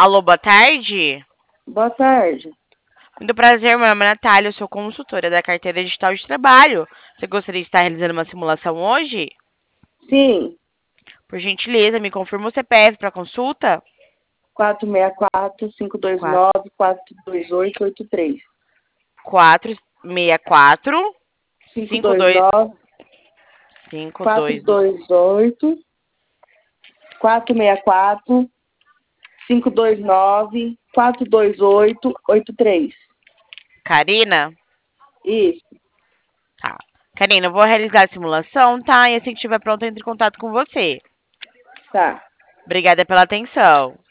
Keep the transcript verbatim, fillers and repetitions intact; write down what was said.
Alô, boa tarde. Boa tarde. Muito prazer, meu nome é Natália, eu sou consultora da carteira digital de trabalho. Você gostaria de estar realizando uma simulação hoje? Sim, Por gentileza, me confirma o C P F para consulta? quatro seis quatro, cinco dois Quatro nove, quatro dois oito oito três. quatro seis quatro cinco cinco dois dois nove, cinco quatro dois dois oito, quatro seis quatro, cinco dois nove, quatro dois oito oito três. Karina? Isso, Tá. Karina, eu vou realizar a simulação, tá? E assim que estiver pronto, eu entro em contato com você. tá. Obrigada pela atenção.